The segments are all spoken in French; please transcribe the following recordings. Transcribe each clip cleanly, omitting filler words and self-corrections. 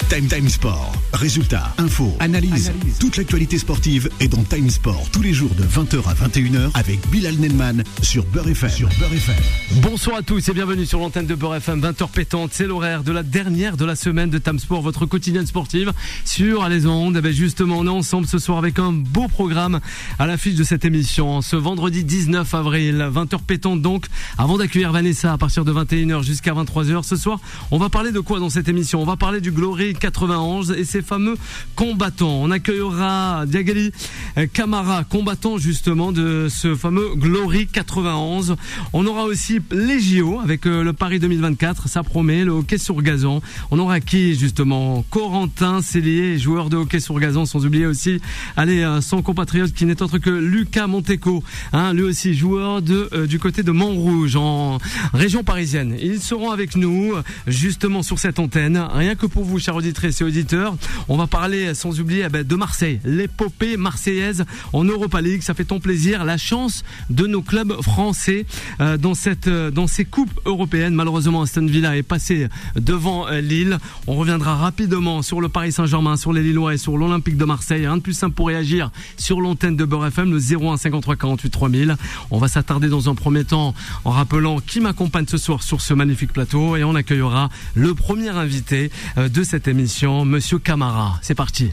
Time Sport. Résultats, infos, analyse. Toute l'actualité sportive est dans Time Sport tous les jours de 20h à 21h avec Bilal Nelman sur Beurre FM. Bonsoir à tous et bienvenue sur l'antenne de Beurre FM. 20h pétante, c'est l'horaire de la dernière de la semaine de Time Sport, votre quotidienne sportive sur les ondes. Et bien justement, on est ensemble ce soir avec un beau programme à l'affiche de cette émission. Ce vendredi 19 avril, 20h pétante donc, avant d'accueillir Vanessa à partir de 21h jusqu'à 23h. Ce soir, on va parler de quoi dans cette émission? On va parler du Glory 91 et ses fameux combattants. On accueillera Diagali Camara, combattant justement de ce fameux Glory 91. On aura aussi les JO avec le Paris 2024, ça promet, le hockey sur gazon. On aura qui justement? Corentin Cellier, joueur de hockey sur gazon, sans oublier aussi son compatriote qui n'est autre que Lucas Monteco, lui aussi joueur du côté de Montrouge en région parisienne. Ils seront avec nous justement sur cette antenne, rien que pour vous, chers auditrices et auditeurs. On va parler sans oublier de Marseille, l'épopée marseillaise en Europa League. Ça fait ton plaisir, la chance de nos clubs français dans ces coupes européennes. Malheureusement, Aston Villa est passé devant Lille. On reviendra rapidement sur le Paris Saint-Germain, sur les Lillois et sur l'Olympique de Marseille. Rien de plus simple pour réagir sur l'antenne de Beurre FM, le 01 53 48 3000. On va s'attarder dans un premier temps en rappelant qui m'accompagne ce soir sur ce magnifique plateau et on accueillera le premier invité de cette émission, Monsieur Camara. C'est parti.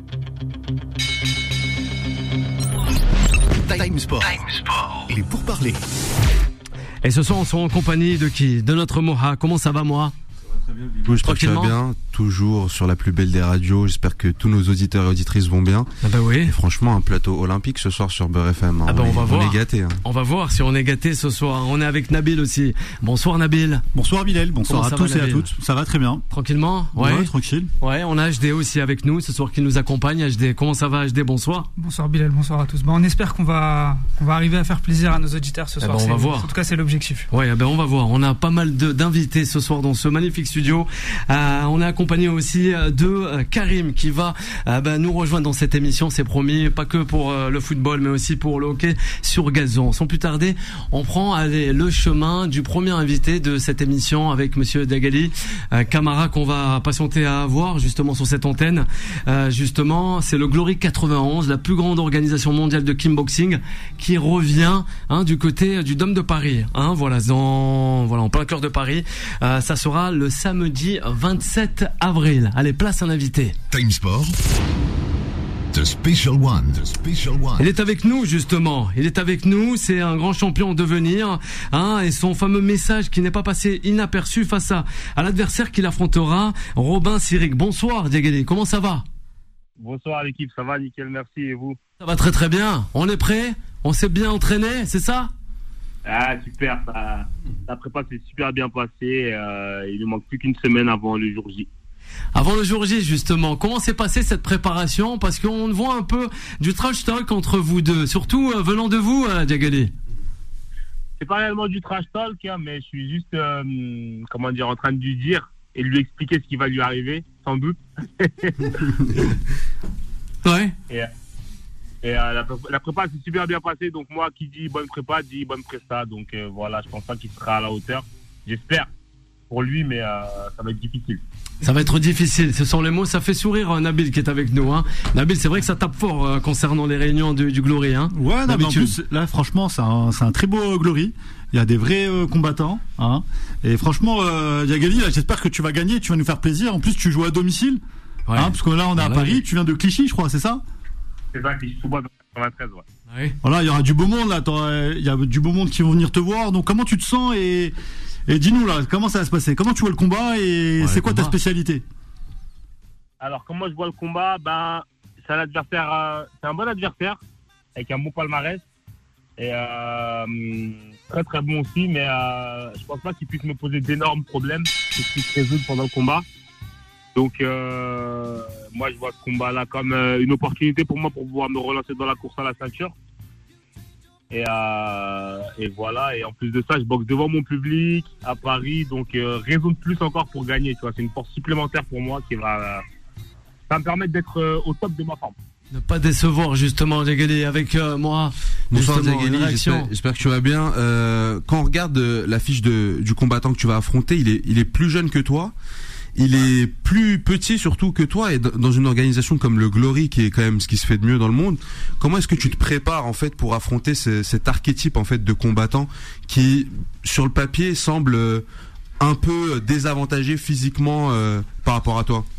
Time Sport. Il est pour parler. Et ce soir, on sera en compagnie de qui? De notre Moha. Comment ça va, Moha? Très bien, Bigo, j'espère que tu vas bien, toujours sur la plus belle des radios. J'espère que tous nos auditeurs et auditrices vont bien. Ah bah oui. Et franchement, un plateau olympique ce soir sur Beurre FM. Ah bah on va voir. On est gâtés. On va voir si on est gâtés ce soir. On est avec Nabil aussi. Bonsoir Nabil. Bonsoir Bilal, bonsoir à tous et à toutes. Ça va très bien. Tranquillement? Ouais, tranquille. Ouais, on a HD aussi avec nous ce soir qui nous accompagne. HD, comment ça va HD? Bonsoir. Bonsoir Bilal, bonsoir à tous. On espère qu'on va arriver à faire plaisir à nos auditeurs ce soir. On va voir. En tout cas, c'est l'objectif. Ouais, on va voir. On a pas mal d'invités ce soir dans ce magnifique studio. On est accompagné aussi de Karim qui va nous rejoindre dans cette émission, c'est promis, pas que pour le football mais aussi pour le hockey sur gazon. Sans plus tarder, on prend le chemin du premier invité de cette émission avec Monsieur Diagali Camara qu'on va patienter à voir justement sur cette antenne. Justement, c'est le Glory 91, la plus grande organisation mondiale de kickboxing qui revient du côté du Dôme de Paris. Voilà, en plein cœur de Paris. Ça sera le samedi 27 avril. Allez, place à l'invité. Time Sport. The Special One. Il est avec nous justement. Il est avec nous. C'est un grand champion en devenir. Et son fameux message qui n'est pas passé inaperçu face à l'adversaire qu'il affrontera, Robin Siric. Bonsoir Diagali. Comment ça va? Bonsoir l'équipe. Ça va nickel. Merci. Et vous? Ça va très très bien. On est prêt? On s'est bien entraîné, c'est ça? Ah super. La prépa s'est super bien passée. Il ne manque plus qu'une semaine avant le jour J. Avant le jour J, justement, comment s'est passée cette préparation? Parce qu'on voit un peu du trash talk entre vous deux, surtout venant de vous, Diagali. C'est pas réellement du trash talk, mais je suis juste, en train de lui dire et lui expliquer ce qui va lui arriver, sans doute. Ouais. Et la prépa s'est super bien passée, donc moi qui dis bonne prépa, dit bonne presta. Donc voilà, je pense pas qu'il sera à la hauteur. J'espère pour lui, mais ça va être difficile. Ça va être difficile, ce sont les mots. Ça fait sourire Nabil qui est avec nous. Nabil, c'est vrai que ça tape fort concernant les réunions du Glory. Ouais, non, mais en plus, là, franchement, c'est un très beau Glory. Il y a des vrais combattants. Et franchement, Diagali, j'espère que tu vas gagner, tu vas nous faire plaisir. En plus, tu joues à domicile. Ouais. Parce que là, on est à Paris. Tu viens de Clichy, je crois, c'est ça? C'est ça, Clichy-sous-Bois dans 93, ouais. Ouais. Voilà, il y aura du beau monde là. Il y a du beau monde qui vont venir te voir. Donc, comment tu te sens et dis-nous là, comment ça va se passer? Comment tu vois le combat et c'est quoi ta spécialité? Alors, comment je vois le combat? C'est un adversaire, c'est un bon adversaire avec un bon palmarès et très très bon aussi, mais je pense pas qu'il puisse me poser d'énormes problèmes que je puisse résoudre pendant le combat. Donc, moi, je vois ce combat-là comme une opportunité pour moi pour pouvoir me relancer dans la course à la ceinture. Et voilà. Et en plus de ça, je boxe devant mon public à Paris, donc raison de plus encore pour gagner. Tu vois, c'est une force supplémentaire pour moi qui va me permettre d'être au top de ma forme. Ne pas décevoir justement Diagali avec moi. Bonsoir Diagali, j'espère que tu vas bien. Quand on regarde la fiche du combattant que tu vas affronter, il est plus jeune que toi. il est plus petit surtout que toi et dans une organisation comme le Glory qui est quand même ce qui se fait de mieux dans le monde. Comment est-ce que tu te prépares en fait pour affronter cet archétype en fait de combattant qui sur le papier semble un peu désavantagé physiquement par rapport à toi?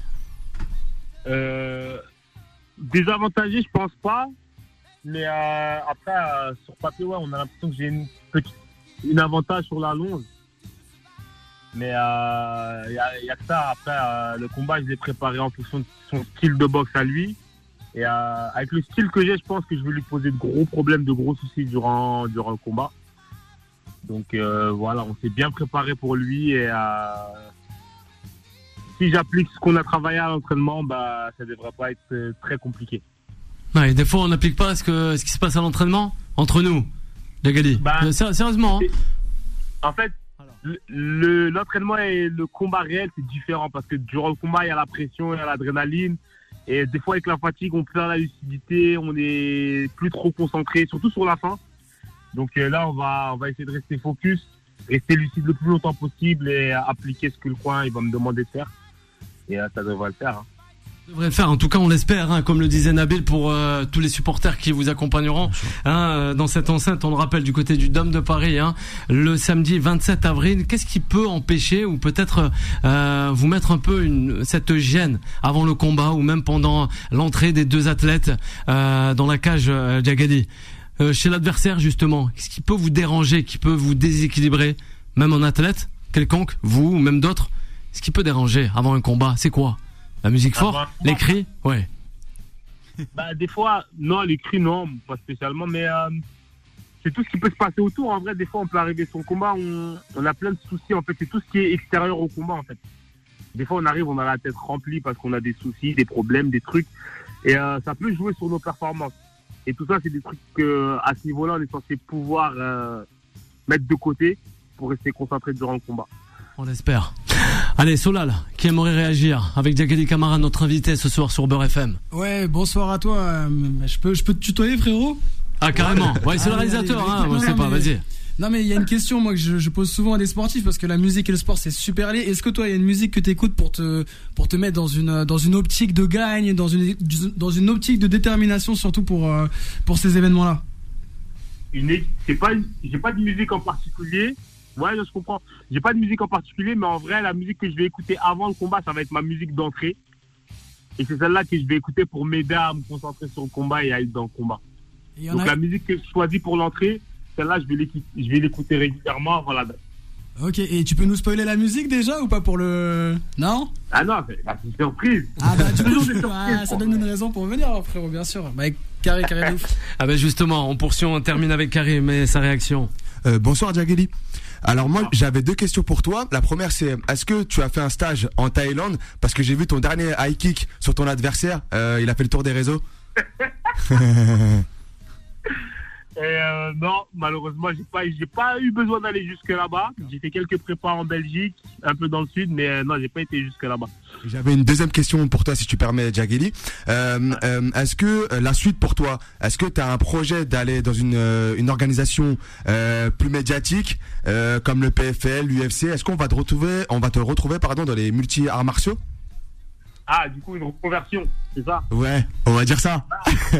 Désavantagé, je pense pas. Mais après, sur papier, ouais, on a l'impression que j'ai une avantage sur la longe. Mais il y a que ça. Après, le combat, je l'ai préparé en fonction de son style de boxe à lui. Et avec le style que j'ai, je pense que je vais lui poser de gros problèmes, de gros soucis durant le combat. Donc voilà, on s'est bien préparé pour lui. Et si j'applique ce qu'on a travaillé à l'entraînement, bah, ça ne devrait pas être très compliqué. Ouais, des fois, on n'applique pas ce qui se passe à l'entraînement entre nous, Diagali. Sérieusement. En fait, l'entraînement et le combat réel, c'est différent parce que durant le combat, il y a la pression, il y a l'adrénaline. Et des fois, avec la fatigue, on perd la lucidité, on est plus trop concentré, surtout sur la fin. Donc là, on va essayer de rester focus, rester lucide le plus longtemps possible et appliquer ce que le coin il va me demander de faire. Et ça devrait le faire. Ça devrait le faire, en tout cas on l'espère, comme le disait Nabil, pour tous les supporters qui vous accompagneront dans cette enceinte. On le rappelle, du côté du Dôme de Paris, le samedi 27 avril. Qu'est-ce qui peut empêcher ou peut-être vous mettre un peu cette gêne avant le combat ou même pendant l'entrée des deux athlètes dans la cage, Diagali, chez l'adversaire justement? Qu'est-ce qui peut vous déranger, qui peut vous déséquilibrer, même en athlète quelconque, vous ou même d'autres? Ce qui peut déranger avant un combat, c'est quoi? La musique forte, les cris, ouais. Bah des fois, non, les cris non, pas spécialement, mais c'est tout ce qui peut se passer autour. En vrai, des fois, on peut arriver sur le combat, on a plein de soucis. En fait, c'est tout ce qui est extérieur au combat, en fait. Des fois, on arrive, on a la tête remplie parce qu'on a des soucis, des problèmes, des trucs, et ça peut jouer sur nos performances. Et tout ça, c'est des trucs à ce niveau-là, on est censé pouvoir mettre de côté pour rester concentré durant le combat. On espère. Allez, Solal, qui aimerait réagir avec Diagali Camara, notre invité ce soir sur Beurre FM. Ouais, bonsoir à toi. Je peux te tutoyer, frérot? Ah, carrément. Ouais, c'est le réalisateur, on sait pas, vas-y. Non, mais il y a une question, moi, que je pose souvent à des sportifs, parce que la musique et le sport, c'est super lié. Est-ce que toi, il y a une musique que t'écoutes pour te mettre dans une optique de gagne, dans une optique de détermination, surtout pour ces événements-là? J'ai pas de musique en particulier. Ouais, je comprends. J'ai pas de musique en particulier, mais en vrai, la musique que je vais écouter avant le combat, ça va être ma musique d'entrée. Et c'est celle-là que je vais écouter pour m'aider à me concentrer sur le combat et à être dans le combat. Donc la musique que je choisis pour l'entrée, celle-là, je vais l'écouter régulièrement avant la date. Ok, et tu peux nous spoiler la musique déjà ou pas pour le... Non? Ah non, c'est une surprise. Ah bah tu peux ça donne une raison pour venir, frérot, bien sûr. Bah, carré de ouf. Ah bah justement, on termine avec Karim et sa réaction. Bonsoir Diagali. Alors moi j'avais deux questions pour toi. La première c'est est-ce que tu as fait un stage en Thaïlande? Parce que j'ai vu ton dernier high kick sur ton adversaire, il a fait le tour des réseaux. Non, malheureusement j'ai pas eu besoin d'aller jusque là-bas. J'ai fait quelques prépas en Belgique, un peu dans le sud, mais non, j'ai pas été jusque là-bas. J'avais une deuxième question pour toi si tu permets, Diagali. Est-ce que la suite pour toi, est-ce que tu as un projet d'aller dans une organisation plus médiatique comme le PFL, l'UFC? Est-ce qu'on va te retrouver dans les multi-arts martiaux? Ah, du coup une reconversion, c'est ça? Ouais, on va dire ça.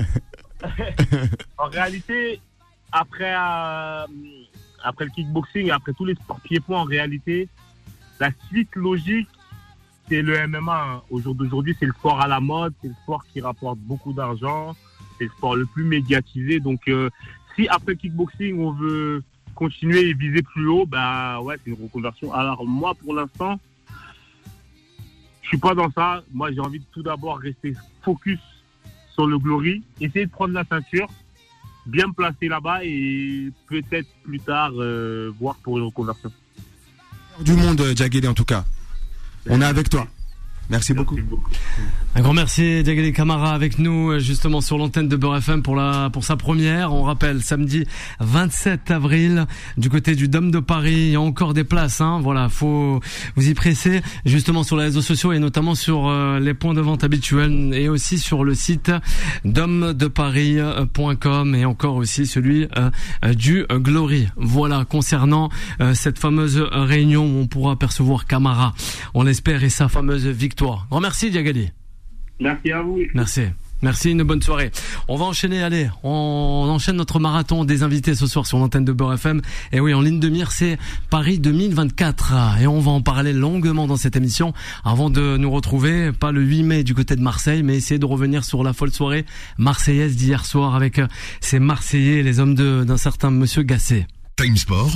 En réalité, après le kickboxing et après tous les sports pieds-points, en réalité, la suite logique, c'est le MMA. Au jour d'aujourd'hui, c'est le sport à la mode, c'est le sport qui rapporte beaucoup d'argent, c'est le sport le plus médiatisé. Donc, si après le kickboxing, on veut continuer et viser plus haut, bah ouais, c'est une reconversion. Alors moi, pour l'instant, je suis pas dans ça. Moi, j'ai envie de tout d'abord rester focus sur le Glory, essayer de prendre la ceinture, bien me placer là-bas et peut-être plus tard voir pour une reconversion. Du monde, Diagali, en tout cas. On est avec toi. Merci beaucoup. Un grand merci Diaghili Camara avec nous justement sur l'antenne de Beurre FM pour sa première. On rappelle samedi 27 avril du côté du Dôme de Paris. Il y a encore des places, hein. Voilà, faut vous y presser justement sur les réseaux sociaux et notamment sur les points de vente habituels et aussi sur le site domedeparis.com et encore aussi celui du Glory. Voilà, concernant cette fameuse réunion où on pourra apercevoir Camara, on l'espère, et sa fameuse victoire. Grand merci Diaghili. Merci à vous. Merci, une bonne soirée. On va enchaîner, allez, on enchaîne notre marathon des invités ce soir sur l'antenne de Beurre FM. Et oui, en ligne de mire, c'est Paris 2024. Et on va en parler longuement dans cette émission avant de nous retrouver, pas le 8 mai du côté de Marseille, mais essayer de revenir sur la folle soirée marseillaise d'hier soir avec ces Marseillais, les hommes d'un certain Monsieur Gasset. Time Sport.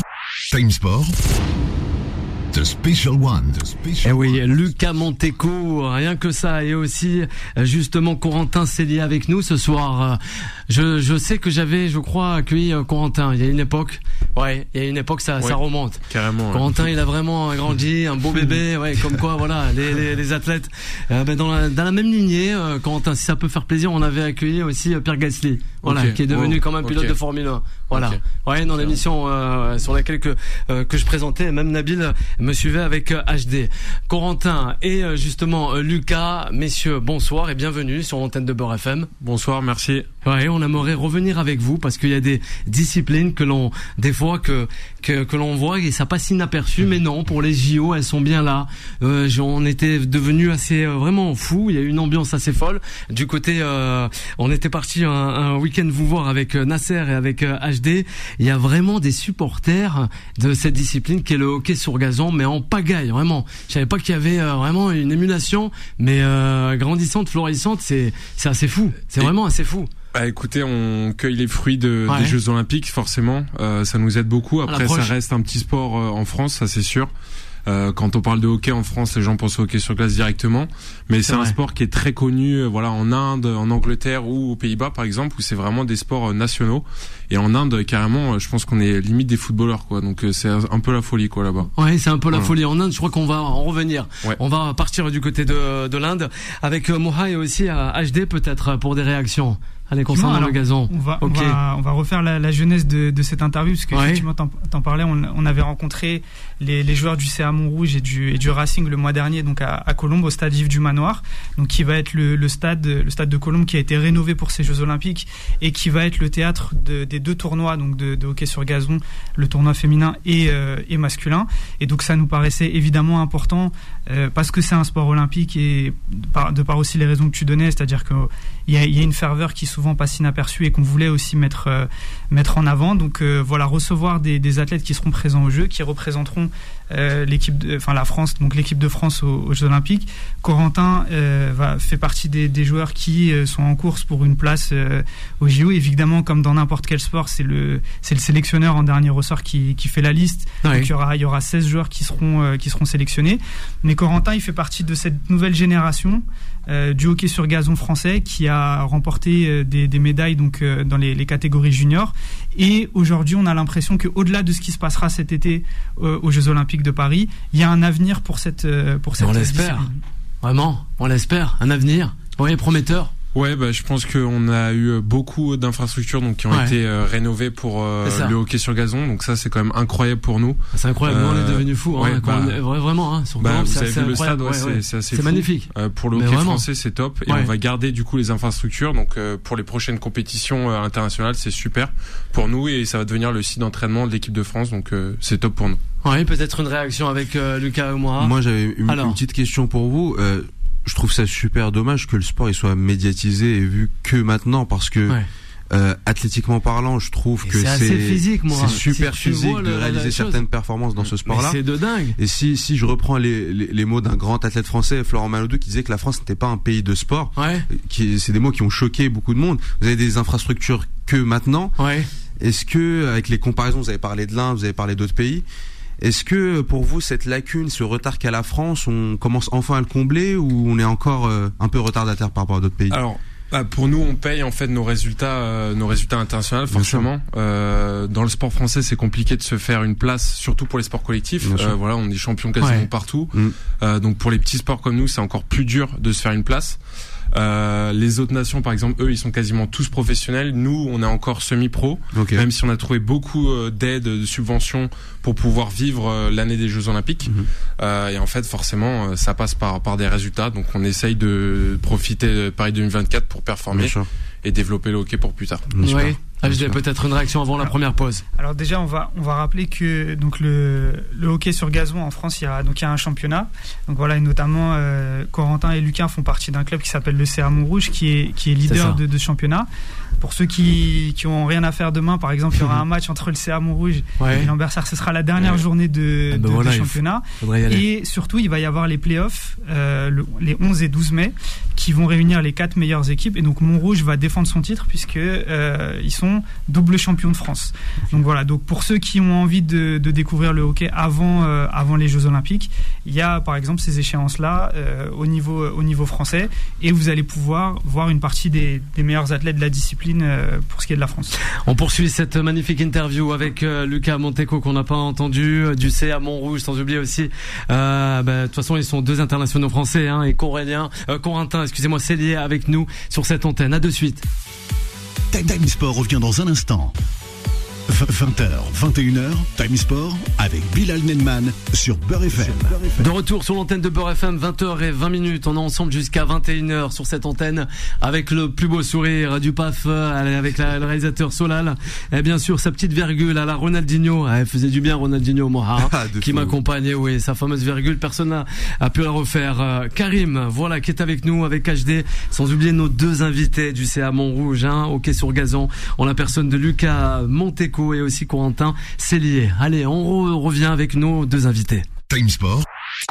The Special One. Eh oui, Lucas Monteco, rien que ça, et aussi justement Corentin Cellier avec nous ce soir. Je sais que j'avais, je crois, accueilli Corentin. Il y a une époque, ça remonte. Carrément. Corentin, il a vraiment grandi, un beau bébé, comme quoi, voilà, les athlètes dans la même lignée. Corentin, si ça peut faire plaisir, on avait accueilli aussi Pierre Gasly, qui est devenu quand même pilote de Formule 1. Voilà. Dans l'émission sur laquelle que je présentais, même Nabil me suivait avec HD. Corentin et justement Lucas, messieurs, bonsoir et bienvenue sur l'antenne de Beurre FM. Bonsoir, merci. On aimerait revenir avec vous parce qu'il y a des disciplines que l'on voit et ça passe inaperçu, mais non, pour les JO, elles sont bien là. On était devenus assez vraiment fous. Il y a eu une ambiance assez folle. Du côté, on était parti un week-end vous voir avec Nasser et avec HD. Il y a vraiment des supporters de cette discipline qui est le hockey sur gazon, mais en pagaille, vraiment. Je savais pas qu'il y avait vraiment une émulation, mais grandissante, florissante. C'est assez fou. C'est vraiment assez fou. Écoutez, on cueille les fruits des Jeux Olympiques, forcément. Ça nous aide beaucoup. Après, ça reste un petit sport en France, ça c'est sûr. Quand on parle de hockey en France, les gens pensent au hockey sur glace directement, mais c'est un sport qui est très connu, en Inde, en Angleterre ou aux Pays-Bas par exemple, où c'est vraiment des sports nationaux. Et en Inde, carrément, je pense qu'on est limite des footballeurs, quoi. Donc c'est un peu la folie, quoi, là-bas. Ouais, c'est un peu la folie. En Inde, je crois qu'on va en revenir. Ouais. On va partir du côté de l'Inde avec Moha et aussi HD peut-être pour des réactions. Allez, concernant le gazon. On va refaire la genèse de cette interview, parce qu'effectivement, t'en parlais, on avait rencontré les joueurs du CA Montrouge et du Racing le mois dernier, donc à Colombes, au stade Yves du Manoir, donc qui va être le stade de Colombes qui a été rénové pour ces Jeux Olympiques et qui va être le théâtre des deux tournois, donc de hockey sur gazon, le tournoi féminin et masculin. Et donc ça nous paraissait évidemment important parce que c'est un sport olympique et de par aussi les raisons que tu donnais, c'est-à-dire qu'il y a une ferveur qui souvent passe inaperçue et qu'on voulait aussi mettre en avant. Donc recevoir des athlètes qui seront présents aux Jeux, qui représenteront la France, donc l'équipe de France aux Jeux Olympiques. Corentin fait partie des joueurs qui sont en course pour une place aux JO. Évidemment, comme dans n'importe quel sport, c'est le sélectionneur en dernier ressort qui fait la liste. Donc il y aura 16 joueurs qui seront sélectionnés. Mais Corentin, il fait partie de cette nouvelle génération du hockey sur gazon français qui a remporté des médailles donc dans les catégories juniors. Et aujourd'hui, on a l'impression qu'au-delà de ce qui se passera cet été aux Jeux Olympiques de Paris, il y a un avenir pour cette on l'espère. Vraiment, on l'espère. Un avenir, prometteur. Ouais, je pense qu'on a eu beaucoup d'infrastructures donc qui ont été rénovées pour le hockey sur gazon. Donc ça, c'est quand même incroyable pour nous. C'est incroyable. On est devenu fous. Vraiment. Sur vous avez vu le stade, c'est assez fou. Magnifique. Pour le hockey français, c'est top. Et on va garder du coup les infrastructures. Donc pour les prochaines compétitions internationales, c'est super pour nous et ça va devenir le site d'entraînement de l'équipe de France. Donc c'est top pour nous. Oui, peut-être une réaction avec Lucas et moi. Moi, j'avais une petite question pour vous. Je trouve ça super dommage que le sport il soit médiatisé et vu que maintenant parce que athlétiquement parlant, je trouve que c'est physique, moi. C'est super physique de réaliser certaines performances dans ce sport-là. C'est de dingue. Et si je reprends les mots d'un grand athlète français, Florent Manodou, qui disait que la France n'était pas un pays de sport, c'est des mots qui ont choqué beaucoup de monde. Vous avez des infrastructures que maintenant. Est-ce que avec les comparaisons, vous avez parlé de l'Inde, vous avez parlé d'autres pays. Est-ce que pour vous cette lacune, ce retard qu'a la France, on commence enfin à le combler ou on est encore un peu retardataire par rapport à d'autres pays ? Alors Pour nous, on paye en fait nos résultats internationaux, forcément. Dans le sport français, c'est compliqué de se faire une place, surtout pour les sports collectifs. Voilà, on est champion quasiment partout. Donc pour les petits sports comme nous, c'est encore plus dur de se faire une place. Les autres nations, par exemple, eux, ils sont quasiment tous professionnels. Nous, on est encore semi-pro, même si on a trouvé beaucoup d'aides, de subventions pour pouvoir vivre l'année des Jeux Olympiques. Et en fait, forcément, ça passe par des résultats. Donc, on essaye de profiter de Paris 2024 pour performer et développer le hockey pour plus tard. Oui. J'ai peut-être une réaction avant la première pause. Alors déjà, on va rappeler que donc le hockey sur gazon en France, il y a un championnat. Donc voilà, et notamment Corentin et Lucas font partie d'un club qui s'appelle le CA Montrouge, qui est leader de ce championnat. Pour ceux qui ont rien à faire demain, par exemple, il y aura un match entre le CA Montrouge et Lambersart. Ce sera la dernière journée de championnat. Et surtout, il va y avoir les playoffs les 11 et 12 mai qui vont réunir les 4 meilleures équipes. Et donc Montrouge va défendre son titre puisque ils sont double champion de France. Donc voilà. Donc pour ceux qui ont envie de découvrir le hockey avant les Jeux Olympiques, il y a par exemple ces échéances-là au niveau français, et vous allez pouvoir voir une partie des meilleurs athlètes de la discipline pour ce qui est de la France. On poursuit cette magnifique interview avec Lucas Monteco qu'on n'a pas entendu, du CA Montrouge, sans oublier aussi de toute façon ils sont 2 internationaux français, et Corentin, Cellier avec nous sur cette antenne. À de suite. Time Sport revient dans un instant. 20h, 21h, Time Sport avec Bilal Nenman sur Beurre FM. De retour sur l'antenne de Beurre FM, 20h20. On est ensemble jusqu'à 21h sur cette antenne avec le plus beau sourire du PAF, avec le réalisateur Solal. Et bien sûr, sa petite virgule à la Ronaldinho. Elle faisait du bien, Ronaldinho, moi, qui m'accompagnait. Oui, sa fameuse virgule, personne n'a pu la refaire. Karim, voilà, qui est avec nous, avec HD. Sans oublier nos 2 invités du CA Montrouge, hockey sur gazon, en la personne de Lucas Monteco et aussi Corentin Cellier. Allez, on revient avec nos 2 invités. Time Sport,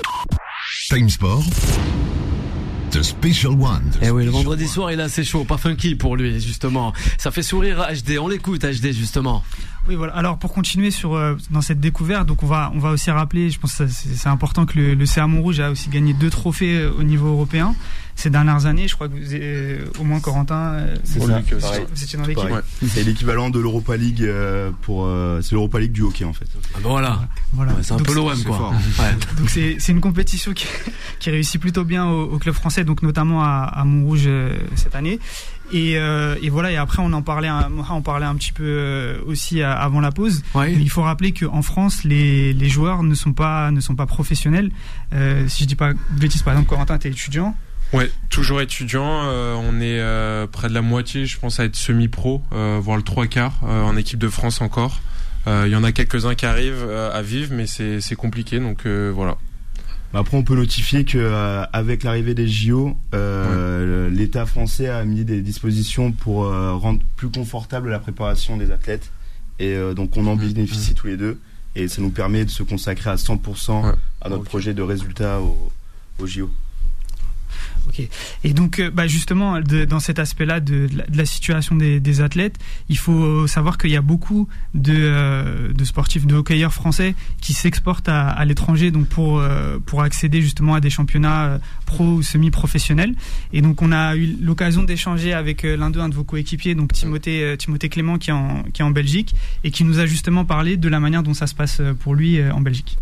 The Special One. Et oui, le vendredi soir, il est assez chaud, pas funky pour lui, justement. Ça fait sourire HD. On l'écoute, HD, justement. Oui, voilà. Alors, pour continuer dans cette découverte, donc on va aussi rappeler, je pense que c'est important, que le CA Montrouge a aussi gagné 2 trophées au niveau européen ces dernières années. Je crois que vous êtes, au moins Corentin, vous étiez dans l'équipe. Ouais. C'est l'équivalent de l'Europa League c'est l'Europa League du hockey en fait. Voilà. C'est un peu l'OM quoi. Donc c'est une compétition qui réussit plutôt bien au club français, donc notamment à Montrouge cette année. Et voilà, et après on parlait un petit peu aussi avant la pause. Ouais. Il faut rappeler qu'en France les joueurs ne sont pas professionnels. Si je dis pas de bêtises, par exemple Corentin, t'es étudiant. Ouais, toujours étudiant. On est près de la moitié, je pense, à être semi-pro, voire le 3/4 en équipe de France encore. Il y en a quelques-uns qui arrivent à vivre, mais c'est compliqué, donc voilà. Après, on peut notifier que avec l'arrivée des JO, l'État français a mis des dispositions pour rendre plus confortable la préparation des athlètes, et donc on en bénéficie tous les 2, et ça nous permet de se consacrer à 100% à notre projet de résultats aux JO. Ok. Et donc, justement, dans cet aspect-là de la situation des athlètes, il faut savoir qu'il y a beaucoup de sportifs, de hockeyeurs français qui s'exportent à l'étranger, donc pour accéder justement à des championnats pro ou semi-professionnels. Et donc, on a eu l'occasion d'échanger avec un de vos coéquipiers, donc Timothée Clément, qui est en Belgique, et qui nous a justement parlé de la manière dont ça se passe pour lui en Belgique.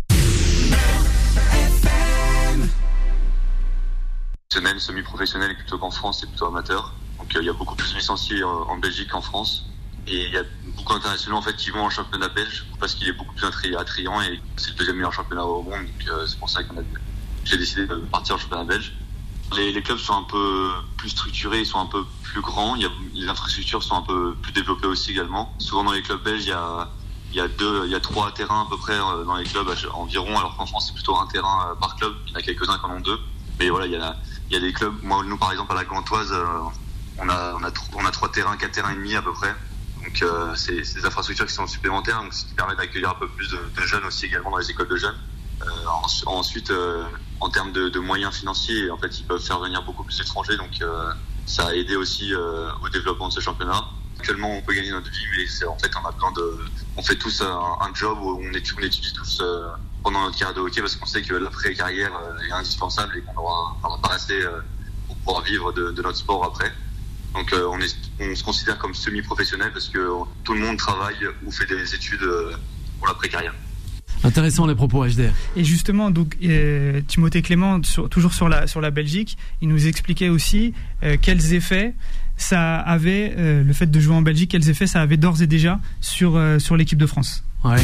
Semi-professionnel plutôt qu'en France, c'est plutôt amateur. Donc il y a beaucoup plus de licenciés en Belgique qu'en France, et il y a beaucoup d'internationaux en fait qui vont en championnat belge parce qu'il est beaucoup plus attrayant, et c'est le 2e meilleur championnat au monde, donc c'est pour ça que j'ai décidé de partir en championnat belge. Les clubs sont un peu plus structurés, ils sont un peu plus grands, les infrastructures sont un peu plus développées aussi également. Souvent dans les clubs belges, il y a 3 terrains à peu près dans les clubs environ, alors qu'en France c'est plutôt un terrain par club. Il y en a quelques-uns qui en ont 2, mais voilà, il y a des clubs. Nous par exemple à la Gantoise, on a 3 terrains, 4 terrains et demi à peu près. Donc c'est des infrastructures qui sont supplémentaires, donc ce qui permet d'accueillir un peu plus de jeunes aussi également dans les écoles de jeunes. Ensuite, en termes de moyens financiers, en fait, ils peuvent faire venir beaucoup plus d'étrangers, donc ça a aidé aussi au développement de ce championnat. Actuellement, on peut gagner notre vie, mais en fait, on fait tous un job où on étudie tous pendant notre carrière de hockey, parce qu'on sait que l'après-carrière est indispensable et qu'on n'aura pas assez pour pouvoir vivre de notre sport après. Donc on se considère comme semi-professionnel parce que tout le monde travaille ou fait des études pour l'après-carrière. Intéressant les propos HDR. Et justement, donc Timothée Clément, toujours sur la Belgique, il nous expliquait aussi quels effets ça avait, le fait de jouer en Belgique, quels effets ça avait d'ores et déjà sur l'équipe de France. Ouais.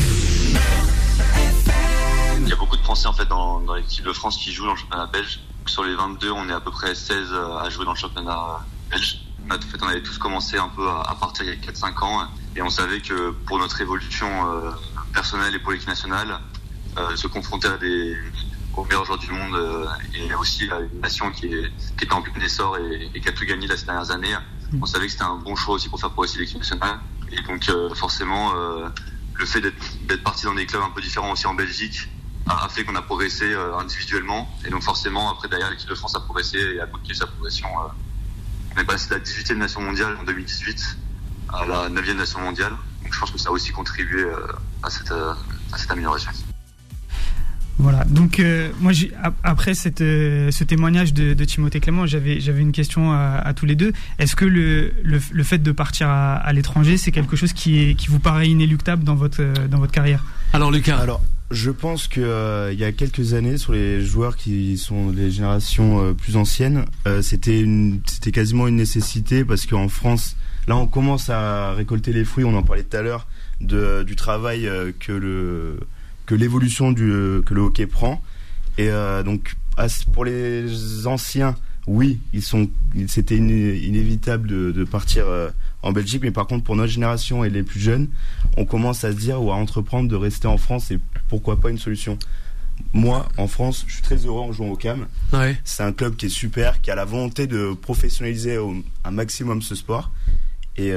Il y a beaucoup de Français en fait dans l'équipe de France qui jouent dans le championnat belge. Sur les 22, on est à peu près 16 à jouer dans le championnat belge. En fait, on avait tous commencé un peu à partir il y a 4-5 ans et on savait que pour notre évolution personnelle et pour l'équipe nationale, se confronter aux meilleurs joueurs du monde et aussi à une nation qui est en plein essor et qui a tout gagné ces dernières années, on savait que c'était un bon choix aussi pour faire progresser l'équipe nationale. Et donc forcément, le fait d'être parti dans des clubs un peu différents aussi en Belgique a fait qu'on a progressé individuellement. Et donc forcément, après derrière, l'équipe de France a progressé et a continué sa progression. On est passé de la 18e nation mondiale en 2018 à la 9e nation mondiale. Donc je pense que ça a aussi contribué à cette amélioration. Voilà, donc moi après ce témoignage de Timothée Clément, j'avais une question à tous les deux. Est-ce que le fait de partir à l'étranger, c'est quelque chose qui vous paraît inéluctable dans votre carrière? Alors Lucas. Alors je pense que il y a quelques années, sur les joueurs qui sont des générations plus anciennes, c'était quasiment une nécessité parce qu'en France, là on commence à récolter les fruits, on en parlait tout à l'heure, du travail que l'évolution que le hockey prend. Et donc pour les anciens, oui, c'était inévitable de partir en Belgique, mais par contre pour notre génération et les plus jeunes, on commence à se dire ou à entreprendre de rester en France, et pourquoi pas une solution. Moi, en France, je suis très heureux en jouant au CAM. Ouais. C'est un club qui est super, qui a la volonté de professionnaliser un maximum ce sport, et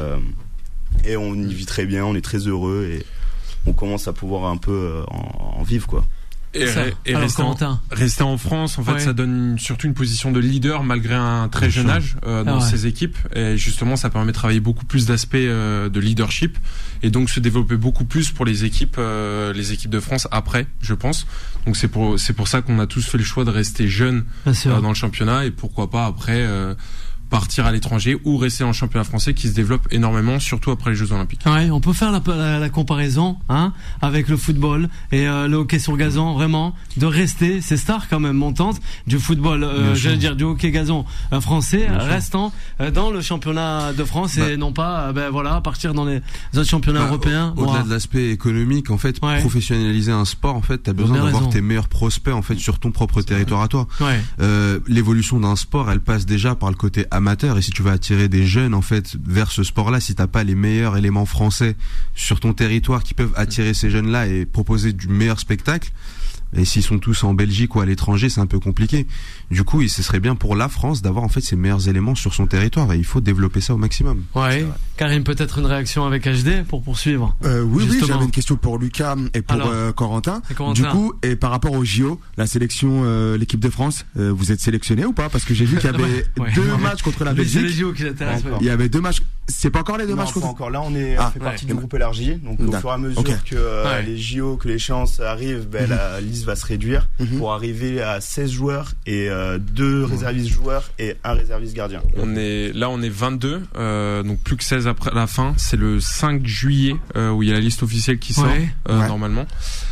on y vit très bien, on est très heureux et on commence à pouvoir un peu en vivre, quoi. Et rester en France, en fait, ça donne surtout une position de leader malgré un très jeune âge dans ces équipes. Et justement, ça permet de travailler beaucoup plus d'aspects de leadership et donc se développer beaucoup plus pour les équipes de France après, je pense. Donc c'est pour ça qu'on a tous fait le choix de rester jeunes dans le championnat et pourquoi pas après partir à l'étranger ou rester en championnat français qui se développe énormément, surtout après les Jeux Olympiques. Ouais, on peut faire la comparaison, avec le football et le hockey sur gazon, vraiment, de rester ces stars quand même montantes du football, du hockey gazon français, restant dans le championnat de France et non pas, partir dans les autres championnats européens. Au-delà de l'aspect économique, en fait, professionnaliser un sport, en fait, t'as besoin d'avoir tes meilleurs prospects, en fait, sur ton propre territoire à toi. L'évolution d'un sport, elle passe déjà par le côté amateur, et si tu veux attirer des jeunes en fait vers ce sport-là, si t'as pas les meilleurs éléments français sur ton territoire qui peuvent attirer ces jeunes-là et proposer du meilleur spectacle, et s'ils sont tous en Belgique ou à l'étranger, c'est un peu compliqué. Du coup, ce serait bien pour la France d'avoir en fait ses meilleurs éléments sur son territoire, et il faut développer ça au maximum. Ouais. Karim, peut-être une réaction avec HD pour poursuivre. Oui, j'avais une question pour Lucas et pour Corentin. Du coup, et par rapport au JO, la sélection, l'équipe de France, vous êtes sélectionné ou pas? Parce que j'ai vu qu'il y avait deux matchs contre la Belgique. C'est les JO qui l'intéressent. Il y avait deux matchs. C'est pas encore les deux matchs contre. Encore là, on fait partie du groupe élargi. Donc au fur et à mesure que les JO, que l'échéance arrive, la liste va se réduire pour arriver à 16 joueurs et 2 réservistes joueurs et 1 réserviste gardien. On est 22, donc plus que 16 après la fin. C'est le 5 juillet où il y a la liste officielle qui sort normalement.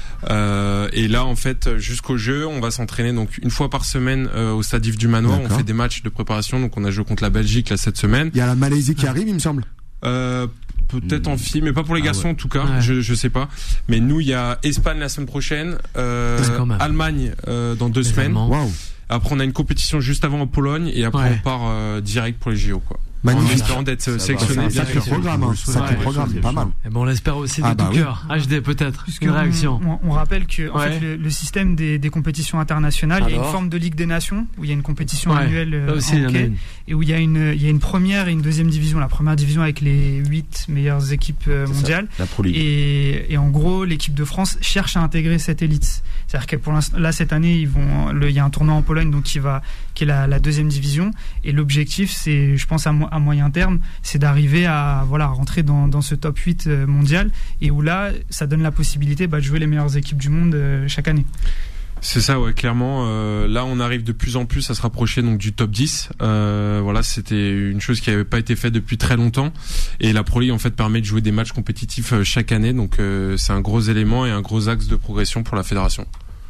Et là en fait jusqu'au jeu on va s'entraîner donc une fois par semaine au stade Yves du Manoir. On fait des matchs de préparation, donc on a joué contre la Belgique là cette semaine. Il y a la Malaisie qui arrive, il me semble. Peut-être en filles, mais pas pour les garçons en tout cas. Je sais pas. Mais nous, il y a Espagne la semaine prochaine, Allemagne dans 2 semaines. Wow. Après, on a une compétition juste avant en Pologne et après on part direct pour les JO, quoi. Magnifique. En espérant d'être sélectionné. C'est un sacré programme, pas mal. Et bon, on l'espère aussi de tout cœur. HD peut-être. Une réaction. On rappelle que en fait, le système des compétitions internationales, il y a une forme de Ligue des Nations où il y a une compétition annuelle en hockey et où il y a une première et une deuxième division. La première division avec les 8 meilleures équipes mondiales. La Pro League. Et en gros, l'équipe de France cherche à intégrer cette élite. C'est-à-dire que pour l'instant, là cette année, il y a un tournoi en Pologne donc qui est la deuxième division, et l'objectif, c'est, je pense à moyen terme, c'est d'arriver à rentrer dans ce top 8 mondial, et où là ça donne la possibilité de jouer les meilleures équipes du monde chaque année. C'est ça, ouais, clairement. Là, on arrive de plus en plus à se rapprocher donc du top 10. Voilà, c'était une chose qui n'avait pas été faite depuis très longtemps. Et la Pro League, en fait, permet de jouer des matchs compétitifs chaque année. Donc, c'est un gros élément et un gros axe de progression pour la fédération.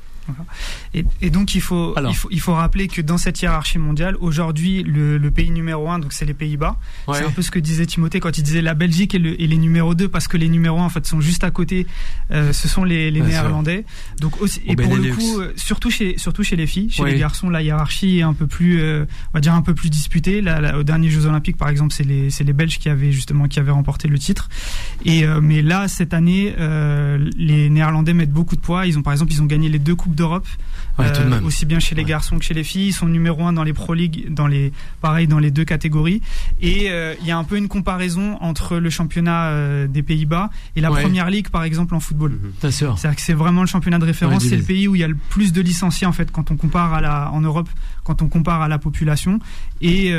Et donc il faut rappeler que dans cette hiérarchie mondiale, aujourd'hui le pays numéro 1, donc c'est les Pays-Bas. Ouais. C'est un peu ce que disait Timothée quand il disait la Belgique et les numéros 2, parce que les numéros 1 en fait sont juste à côté. Ce sont les Néerlandais. Donc aussi, et pour le coup, surtout chez les filles, chez les garçons, la hiérarchie est un peu plus, on va dire un peu plus disputée. Là, aux derniers Jeux Olympiques, par exemple, c'est les Belges qui avaient remporté le titre. Et mais là cette année, les Néerlandais mettent beaucoup de poids. Ils ont gagné les 2 coupes d'Europe, aussi bien chez les garçons que chez les filles. Ils sont numéro 1 dans les Pro League, dans les 2 catégories. Et il y a un peu une comparaison entre le championnat des Pays-Bas et la Première Ligue, par exemple, en football. C'est-à-dire que c'est vraiment le championnat de référence. C'est le pays où il y a le plus de licenciés en fait quand on compare en Europe, quand on compare à la population. Et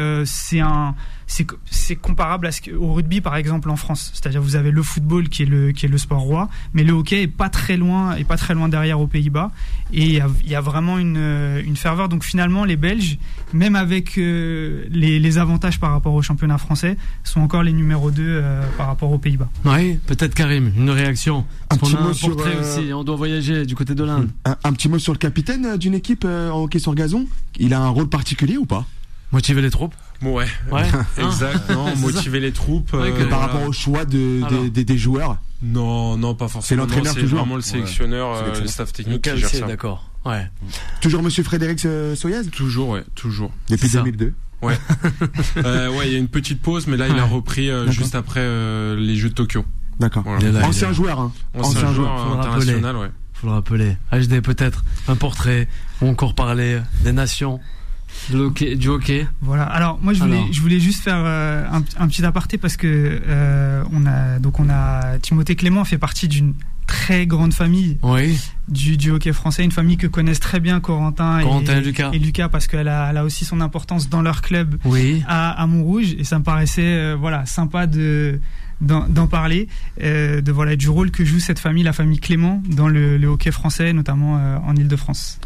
c'est comparable au rugby, par exemple, en France. C'est-à-dire vous avez le football qui est le sport roi, mais le hockey est pas très loin derrière aux Pays-Bas. Et il y a vraiment une ferveur. Donc finalement, les Belges, même avec les avantages par rapport au championnat français, sont encore les numéros 2 par rapport aux Pays-Bas. Oui, peut-être Karim, une réaction. Parce qu'on a un portrait aussi, on doit voyager du côté de l'Inde. Un petit mot sur le capitaine d'une équipe en hockey sur gazon. Il a un rôle particulier ou pas? Motiver les troupes. Ouais. Exact. Non, motiver les troupes. Par rapport au choix des joueurs. Non, pas forcément. C'est l'entraîneur c'est toujours. Vraiment le sélectionneur, le staff technique qui gère ça. D'accord. Ouais. Toujours Monsieur Frédéric Soyez. Toujours. Depuis 2002. Ouais. Il y a une petite pause, mais là il a repris juste après les Jeux de Tokyo. D'accord. Voilà. Ancien joueur. Ancien joueur international, ouais. Faut le rappeler. HD peut-être un portrait ou encore parler des nations. Du hockey. Voilà. Alors moi je voulais juste faire un petit aparté parce que on a Timothée Clément fait partie d'une très grande famille du hockey français, une famille que connaissent très bien Corentin et Lucas parce qu'elle a aussi son importance dans leur club à Montrouge, et ça me paraissait sympa d'en parler, du rôle que joue cette famille, la famille Clément, dans le hockey français, notamment en Île-de-France.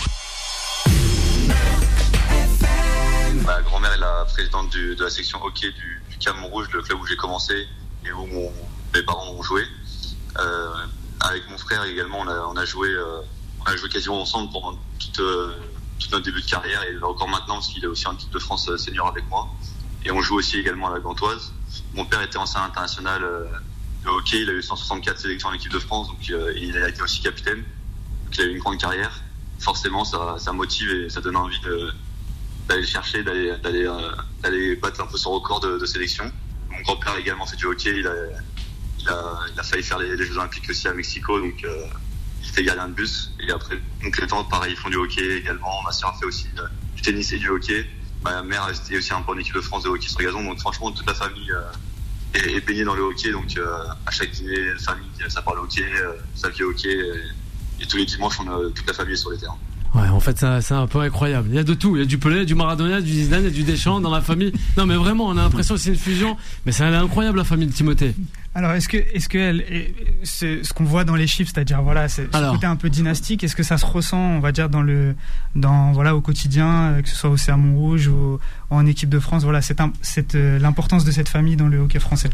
Ma grand-mère est la présidente de la section hockey du CAM Montrouge, le club où j'ai commencé et où mes parents ont joué. Avec mon frère également, on a joué quasiment ensemble pendant tout notre début de carrière, et encore maintenant parce qu'il a aussi un titre de France senior avec moi. Et on joue aussi également à la Gantoise. Mon père était ancien international de hockey, il a eu 164 sélections en équipe de France, donc il a été aussi capitaine. Donc il a eu une grande carrière. Forcément, ça motive et ça donne envie d'aller chercher, d'aller battre un peu son record de sélection. Mon grand-père a également fait du hockey, il a failli faire les Jeux Olympiques aussi à Mexico, donc il était gardien de bus. Et après, donc les tantes, pareil, ils font du hockey également. Ma sœur a fait aussi du tennis et du hockey. Ma mère était aussi un peu en équipe de France de hockey sur gazon, donc franchement toute la famille est baignée dans le hockey. Donc à chaque dîner, la famille, ça parle hockey, ça vit hockey, et tous les dimanches, toute la famille est sur les terrains. Ouais, en fait, c'est un peu incroyable. Il y a de tout. Il y a du Pelé, du Maradona, du Zidane, il y a du Deschamps dans la famille. Non, mais vraiment, on a l'impression que c'est une fusion. Mais elle est incroyable, la famille de Timothée. Alors, est-ce que c'est ce qu'on voit dans les chiffres, c'est-à-dire, ce côté un peu dynastique, est-ce que ça se ressent, on va dire, au quotidien, que ce soit au CA Montrouge ou en équipe de France, l'importance de cette famille dans le hockey français?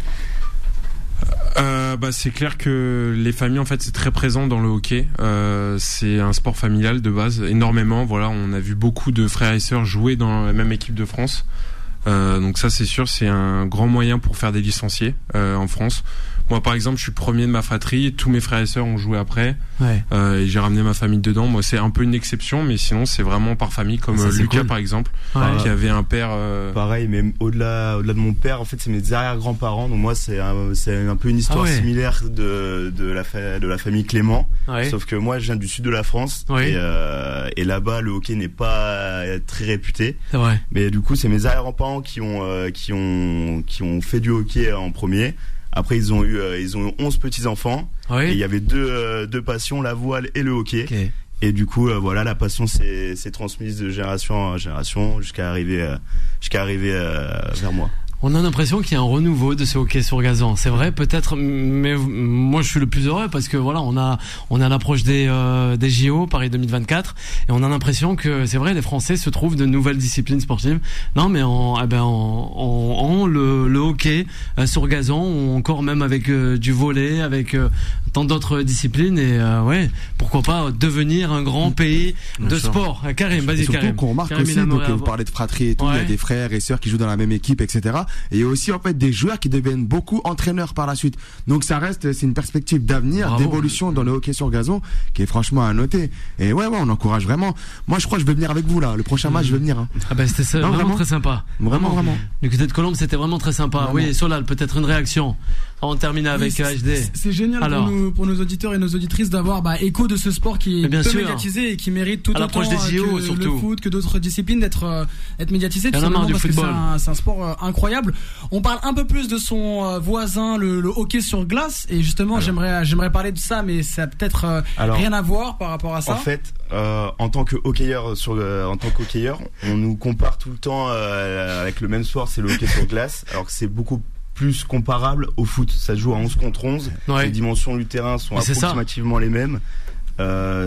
C'est clair que les familles, en fait, c'est très présent dans le hockey. C'est un sport familial de base, énormément. Voilà, on a vu beaucoup de frères et sœurs jouer dans la même équipe de France. Donc ça, c'est sûr, c'est un grand moyen pour faire des licenciés en France. Moi, par exemple, je suis premier de ma fratrie. Tous mes frères et sœurs ont joué après. Et j'ai ramené ma famille dedans. Moi, c'est un peu une exception, mais sinon, c'est vraiment par famille, comme Lucas, par exemple, qui avait un père. Pareil, mais au-delà de mon père, en fait, c'est mes arrière-grands-parents. Donc moi, c'est un peu une histoire similaire de la famille Clément. Sauf que moi, je viens du sud de la France. Et là-bas, le hockey n'est pas très réputé. Mais du coup, c'est mes arrière-grands-parents qui ont fait du hockey en premier. Après, ils ont eu 11 petits-enfants. Et il y avait deux passions, la voile et le hockey. Et du coup, la passion s'est transmise de génération en génération jusqu'à arriver vers moi. On a l'impression qu'il y a un renouveau de ce hockey sur gazon. C'est vrai, peut-être, mais moi je suis le plus heureux parce que voilà, on a l'approche des JO Paris 2024 et on a l'impression que c'est vrai, les Français se trouvent de nouvelles disciplines sportives. Non, mais le hockey sur gazon, ou encore même avec du volley, avec tant d'autres disciplines et ouais, pourquoi pas devenir un grand pays de sport. Karim, vas-y Karim. Surtout qu'on remarque aussi, donc vous parlez de fratrie et tout, il y a des frères et sœurs qui jouent dans la même équipe, etc. Et il y a aussi en fait des joueurs qui deviennent beaucoup entraîneurs par la suite. Donc ça reste, c'est une perspective d'avenir, d'évolution dans le hockey sur gazon qui est franchement à noter. Et ouais, on encourage vraiment. Moi je crois que je vais venir avec vous là. Le prochain match je vais venir. Hein. Ah bah c'était vraiment très sympa. Vraiment. Du côté de Colombe c'était vraiment très sympa. Vraiment. Oui, Solal, peut-être une réaction. On termine avec HD. C'est génial pour nos auditeurs et nos auditrices d'avoir écho de ce sport qui est peu médiatisé et qui mérite tout autant des JO, que surtout. le foot, que d'autres disciplines d'être médiatisé, tout simplement parce que c'est un sport incroyable. On parle un peu plus de son voisin, le hockey sur glace, et justement j'aimerais parler de ça, mais ça a peut-être rien à voir par rapport à ça. En fait, en tant que hockeyeur, on nous compare tout le temps avec le même sport, c'est le hockey sur glace, alors que c'est beaucoup plus comparable au foot. Ça se joue à 11 contre 11. Ouais. Les dimensions du terrain sont approximativement les mêmes. Il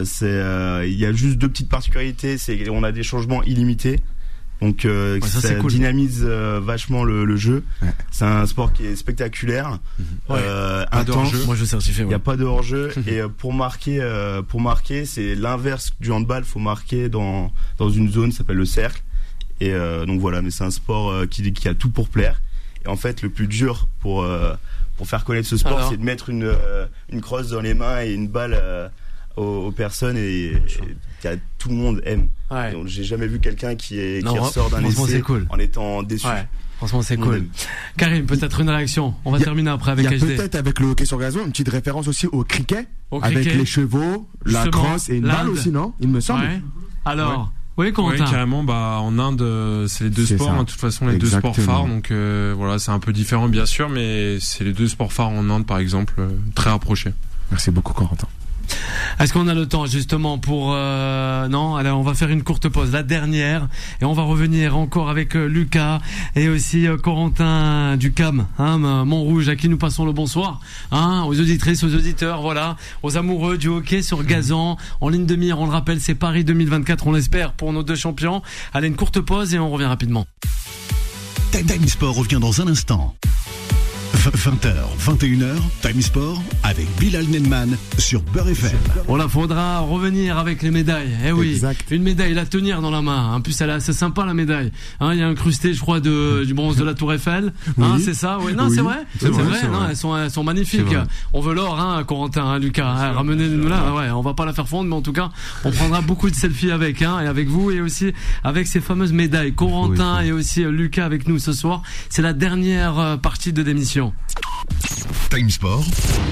y a juste deux petites particularités. C'est on a des changements illimités. Donc ça dynamise vachement le jeu. Ouais. C'est un sport qui est spectaculaire. Intense. Moi je certifie. Il n'y a pas de hors-jeu. Et pour marquer, c'est l'inverse du handball. Faut marquer dans une zone qui s'appelle le cercle. Et donc voilà, mais c'est un sport qui a tout pour plaire. Et en fait, le plus dur pour faire connaître ce sport, c'est de mettre une crosse dans les mains et une balle aux personnes et tout le monde aime. Ouais. Donc, j'ai jamais vu quelqu'un qui ressort d'un essai en étant déçu. Ouais. Franchement, c'est cool. Karim, peut-être une réaction. On va terminer après avec HD. Il y a peut-être avec le hockey sur gazon une petite référence aussi au cricket, avec les chevaux, la crosse et une balle aussi, non? Il me semble. Ouais. Alors. Oui, carrément. En Inde, c'est les deux sports. De toute façon, les deux sports phares. Donc voilà, c'est un peu différent, bien sûr, mais c'est les deux sports phares en Inde, par exemple, très rapprochés. Merci beaucoup, Corentin. Est-ce qu'on a le temps justement pour non, allez, on va faire une courte pause, la dernière, et on va revenir encore avec Lucas et aussi Corentin du CAM, Montrouge, à qui nous passons le bonsoir, aux auditrices, aux auditeurs, voilà, aux amoureux du hockey sur gazon. En ligne de mire, on le rappelle, c'est Paris 2024, on l'espère pour nos deux champions. Allez, une courte pause et on revient rapidement. Time Sport revient dans un instant. 20h, 21h, Time Sport avec Bilal Nenman sur Beurre FM. Voilà, faudra revenir avec les médailles. Eh oui, exact. Une médaille à tenir dans la main. En plus, elle est assez sympa, la médaille. Il y a incrusté, je crois, du bronze de la Tour Eiffel. Oui. C'est ça. Oui, non, oui. C'est vrai. C'est vrai. Non, elles sont magnifiques. On veut l'or, Corentin, Lucas. Ramenez-nous là. Ouais, on va pas la faire fondre, mais en tout cas, on prendra beaucoup de selfies avec, et avec vous et aussi avec ces fameuses médailles. Corentin et aussi Lucas avec nous ce soir. C'est la dernière partie de l'émission. Time Sport,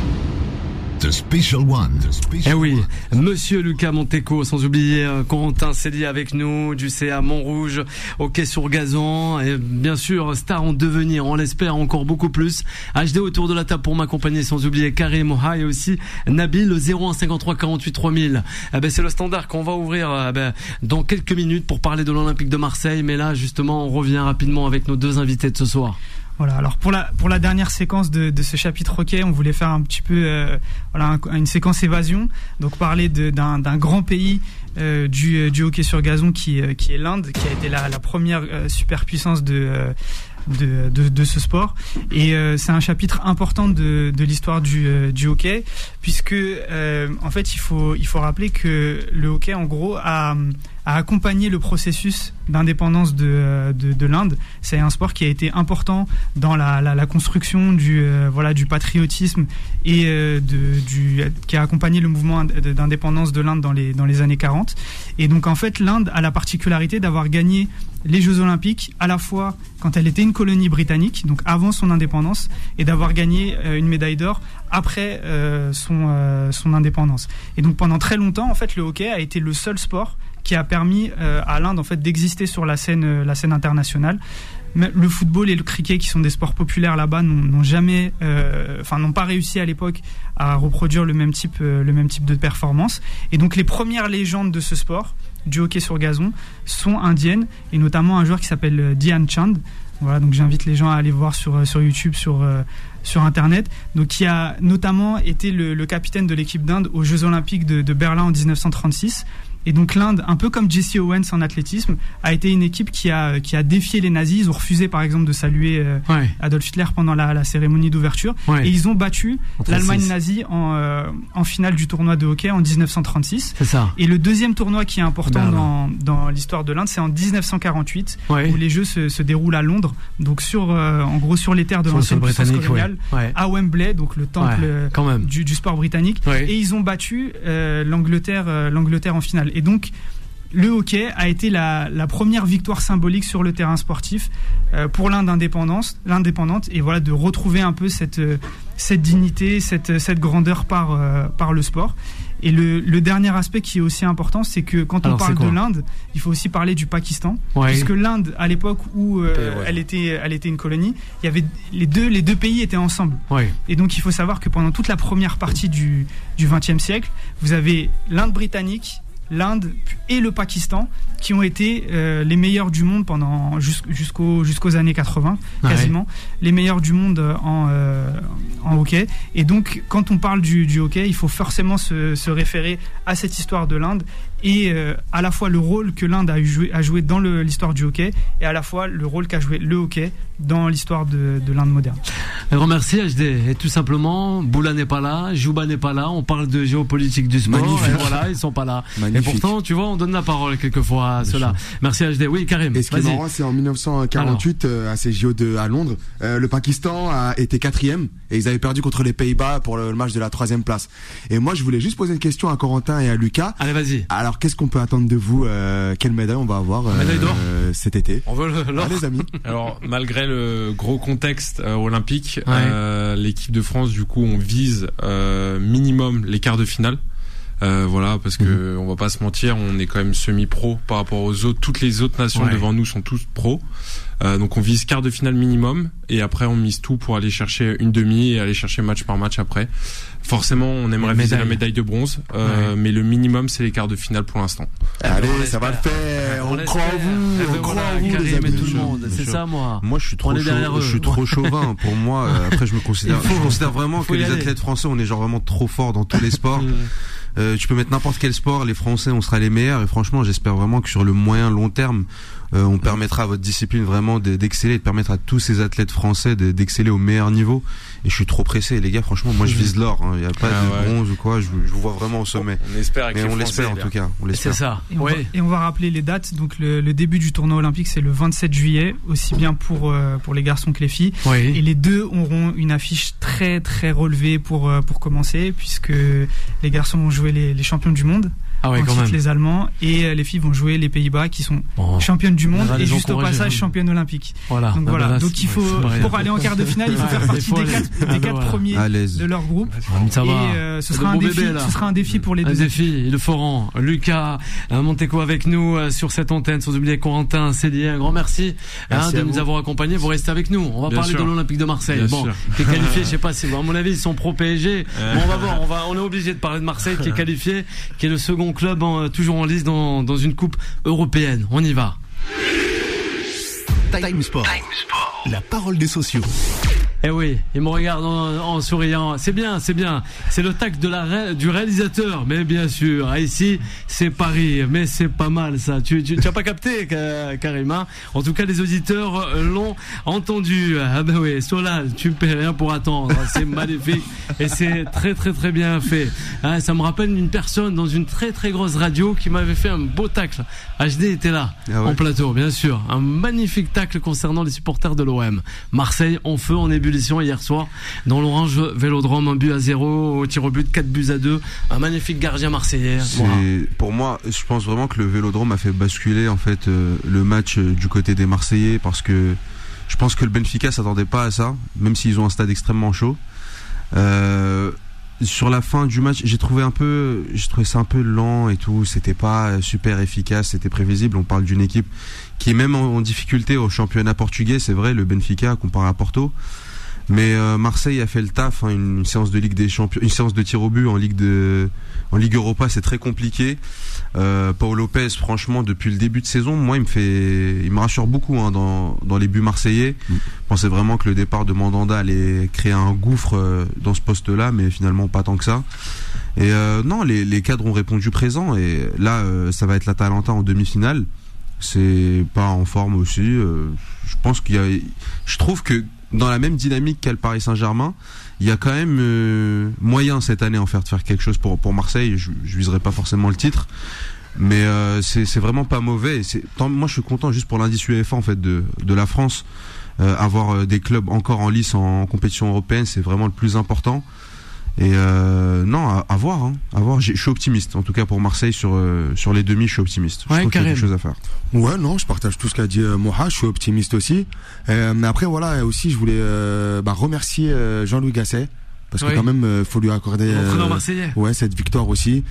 The Special One. Eh oui, Monsieur Lucas Monteco, sans oublier Corentin Célie avec nous, du CA Montrouge, hockey sur gazon, et bien sûr, star en devenir, on l'espère encore beaucoup plus. HD autour de la table pour m'accompagner, sans oublier Karim Moha et aussi Nabil, le 01 53 48 3000. C'est le standard qu'on va ouvrir dans quelques minutes pour parler de l'Olympique de Marseille, mais là, justement, on revient rapidement avec nos deux invités de ce soir. Voilà, alors pour la dernière séquence de ce chapitre hockey, on voulait faire un petit peu une séquence évasion, donc parler d'un grand pays du hockey sur gazon qui est l'Inde, qui a été la première superpuissance de ce sport, et c'est un chapitre important de l'histoire du hockey, puisque en fait il faut rappeler que le hockey en gros a accompagné le processus d'indépendance de l'Inde. C'est un sport qui a été important dans la construction du patriotisme et qui a accompagné le mouvement d'indépendance de l'Inde dans les années 40. Et donc en fait l'Inde a la particularité d'avoir gagné les Jeux Olympiques à la fois quand elle était une colonie britannique, donc avant son indépendance, et d'avoir gagné une médaille d'or après son indépendance. Et donc pendant très longtemps, en fait, le hockey a été le seul sport qui a permis à l'Inde en fait d'exister sur la scène internationale. Mais le football et le cricket, qui sont des sports populaires là-bas, n'ont pas réussi à l'époque à reproduire le même type de performance. Et donc les premières légendes de ce sport du hockey sur gazon sont indiennes, et notamment un joueur qui s'appelle Dhyan Chand. Voilà, donc j'invite les gens à aller voir sur YouTube, sur Internet. Donc, qui a notamment été le capitaine de l'équipe d'Inde aux Jeux Olympiques de Berlin en 1936. Et donc l'Inde, un peu comme Jesse Owens en athlétisme, a été une équipe qui a défié les nazis. Ils ont refusé par exemple de saluer Adolf Hitler pendant la cérémonie d'ouverture. Ouais. Et ils ont battu l'Allemagne nazie en finale du tournoi de hockey en 1936. C'est ça. Et le deuxième tournoi qui est important dans l'histoire de l'Inde, c'est en 1948, où les Jeux se déroulent à Londres, donc en gros sur les terres de l'ancienne puissance coloniale, à Wembley, donc le temple du sport britannique. Et ils ont battu l'Angleterre en finale. Et donc, le hockey a été la première victoire symbolique sur le terrain sportif pour l'Inde indépendante, et voilà, de retrouver un peu cette dignité, cette grandeur par le sport. Et le dernier aspect qui est aussi important, c'est que quand on parle de l'Inde, il faut aussi parler du Pakistan, puisque l'Inde, à l'époque où elle était une colonie, il y avait les deux pays étaient ensemble. Et donc il faut savoir que pendant toute la première partie du XXe siècle, vous avez l'Inde britannique, l'Inde et le Pakistan qui ont été les meilleurs du monde pendant jusqu'aux années 80 quasiment, les meilleurs du monde en hockey. Et donc quand on parle du hockey, il faut forcément se référer à cette histoire de l'Inde et à la fois le rôle que l'Inde a joué dans l'histoire du hockey, et à la fois le rôle qu'a joué le hockey dans l'histoire de l'Inde moderne. Un grand merci HD. Et tout simplement, Boula n'est pas là, Jouba n'est pas là, on parle de géopolitique du sport. Magnifique. Et voilà, ils sont pas là. Magnifique. Et pourtant, tu vois, on donne la parole quelquefois à cela. Merci HD. Oui, Karim. Et ce qui est marrant, c'est en 1948, à ces JO à Londres, le Pakistan a été 4e et ils avaient perdu contre les Pays-Bas pour le match de la 3e place. Et moi, je voulais juste poser une question à Corentin et à Lucas. Allez, vas-y. Alors, qu'est-ce qu'on peut attendre de vous? Quelle médaille on va avoir cet été? On veut l'or. Les amis. Alors, malgré le gros contexte olympique, l'équipe de France, du coup, on vise minimum les quarts de finale. Voilà, parce que on va pas se mentir, on est quand même semi-pro par rapport aux autres. Toutes les autres nations devant nous sont tous pros. Donc on vise quart de finale minimum, et après on mise tout pour aller chercher une demi et aller chercher match par match après. Forcément, on aimerait viser la médaille de bronze, mais le minimum c'est les quarts de finale pour l'instant. Allez, ça va le faire. On croit en vous. On croit en vous, les amis. Tout le monde. C'est ça, moi. Moi, je suis trop chauvin. Pour moi, après, je considère vraiment que les athlètes français, on est genre vraiment trop forts dans tous les sports. Tu peux mettre n'importe quel sport, les Français, on sera les meilleurs. Et franchement, j'espère vraiment que sur le moyen long terme, on permettra à votre discipline vraiment d'exceller, et de permettre à tous ces athlètes français d'exceller au meilleur niveau. Et je suis trop pressé, les gars. Franchement, moi, je vise l'or. Il y a pas de bronze ou quoi. Je vous vois vraiment au sommet. On espère avec mais les on Français, l'espère en tout cas. On l'espère. C'est ça. Et on va rappeler les dates. Donc le début du tournoi olympique, c'est le 27 juillet, aussi bien pour les garçons que les filles. Et les deux auront une affiche très très relevée pour commencer, puisque les garçons vont jouer les champions du monde. Ensuite les Allemands, et les filles vont jouer les Pays-Bas qui sont championnes du monde et juste au passage championnes olympiques. Voilà. Donc voilà. Donc il faut, pour aller en quart de finale, il faut faire partie des quatre premiers de leur groupe. Ça va. Et ce sera un défi pour les deux. Un défi. Le Foran, Lucas, Monteco avec nous sur cette antenne. Sans oublier Corentin, Cédric, un grand merci de nous avoir accompagnés. Vous restez avec nous. On va parler de l'Olympique de Marseille. Bon, qui est qualifié, je sais pas si, à mon avis, ils sont pro PSG. Bon, on va voir. On est obligé de parler de Marseille, qui est qualifié, qui est le second club toujours en lice dans une coupe européenne. On y va. Time Sport. La parole des sociaux. Eh oui, il me regarde en souriant. C'est bien. C'est le tact du réalisateur. Mais bien sûr, ici, c'est Paris. Mais c'est pas mal, ça. Tu as pas capté, Karim, hein? En tout cas, les auditeurs l'ont entendu. Ah ben oui, Solal, tu paies rien pour attendre. C'est magnifique. Et c'est très, très, très bien fait. Hein, ça me rappelle une personne dans une très, très grosse radio qui m'avait fait un beau tacle. HD était là, en plateau, bien sûr. Un magnifique tacle concernant les supporters de l'OM. Marseille, en feu, en ébullition hier soir dans l'Orange Vélodrome, 1-0 au tir au but, 4-2, un magnifique gardien marseillais. Pour moi, je pense vraiment que le Vélodrome a fait basculer en fait le match du côté des Marseillais, parce que je pense que le Benfica s'attendait pas à ça, même s'ils ont un stade extrêmement chaud. Sur la fin du match, j'ai trouvé ça un peu lent et tout. C'était pas super efficace, c'était prévisible. On parle d'une équipe qui est même en difficulté au championnat portugais, c'est vrai, le Benfica comparé à Porto. Mais Marseille a fait le taf, hein, une séance de Ligue des Champions, une séance de tir au but en Ligue Europa, c'est très compliqué. Paul Lopez, franchement, depuis le début de saison, moi, il me rassure beaucoup, hein, dans les buts marseillais. Je pensais vraiment que le départ de Mandanda allait créer un gouffre dans ce poste-là, mais finalement pas tant que ça. Et non, les cadres ont répondu présent, et là, ça va être l'Atalanta en demi-finale. C'est pas en forme aussi. Je pense je trouve que dans la même dynamique qu'a le Paris Saint-Germain, il y a quand même moyen cette année de faire quelque chose pour Marseille. Je viserai pas forcément le titre, mais c'est vraiment pas mauvais. Moi, je suis content juste pour l'indice UEFA en fait de la France. Avoir des clubs encore en lice en compétition européenne, c'est vraiment le plus important. Et non, à voir, hein, à voir. Je suis optimiste, en tout cas pour Marseille sur les demi, je suis optimiste. Je trouve qu'il y a quelque chose à faire. Ouais, non, je partage tout ce qu'a dit Moha, je suis optimiste aussi. Mais après, voilà, aussi, je voulais remercier Jean-Louis Gasset, parce que quand même, faut lui accorder cette victoire aussi.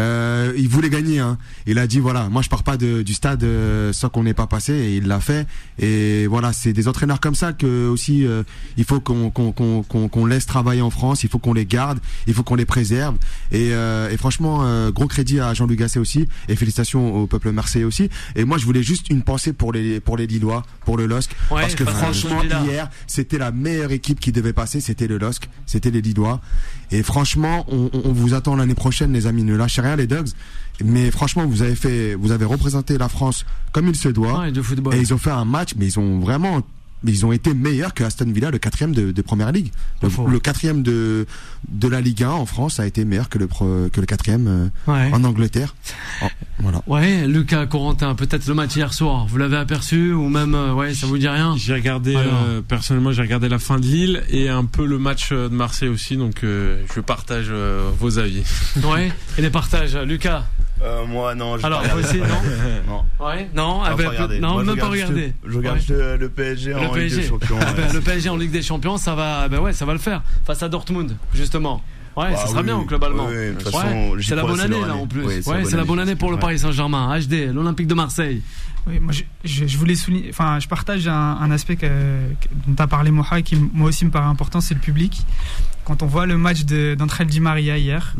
Il voulait gagner, hein. Il a dit voilà, moi je pars pas du stade sans qu'on n'ait pas passé, et il l'a fait. Et voilà, c'est des entraîneurs comme ça que aussi il faut qu'on laisse travailler en France, il faut qu'on les garde, il faut qu'on les préserve. Et franchement, gros crédit à Jean-Louis Gasset aussi, et félicitations au peuple marseillais aussi. Et moi je voulais juste une pensée pour les Lillois, pour le LOSC, parce que franchement hier c'était la meilleure équipe qui devait passer, c'était le LOSC, c'était les Lillois. Et franchement, on vous attend l'année prochaine, les amis, ne lâchez rien les Dogs. Mais franchement, vous avez représenté la France comme il se doit. Et ils ont fait un match, mais ils ont été meilleurs que Aston Villa, le 4e de Première Ligue. Le 4e de la Ligue 1 en France a été meilleur que le 4e en Angleterre. Voilà. Ouais, Lucas Corentin, peut-être le match hier soir, vous l'avez aperçu ou même ça vous dit rien? J'ai regardé personnellement, j'ai regardé la fin de Lille et un peu le match de Marseille aussi, donc je partage vos avis. Ouais, et les partages, Lucas. Moi non. Alors vous aussi non. Ouais, non, même pas regarder. Je regarde le PSG en Ligue des Champions. Le PSG en Ligue des Champions, ça va le faire face à Dortmund justement. Ouais, ça sera bien globalement. Oui, de toute façon, c'est la bonne année là en plus. C'est la bonne année pour le Paris Saint-Germain. HD, l'Olympique de Marseille. Oui, moi je voulais souligner, enfin je partage un aspect dont a parlé Moha et qui moi aussi me paraît important, c'est le public. Quand on voit le match d'André Di Maria hier,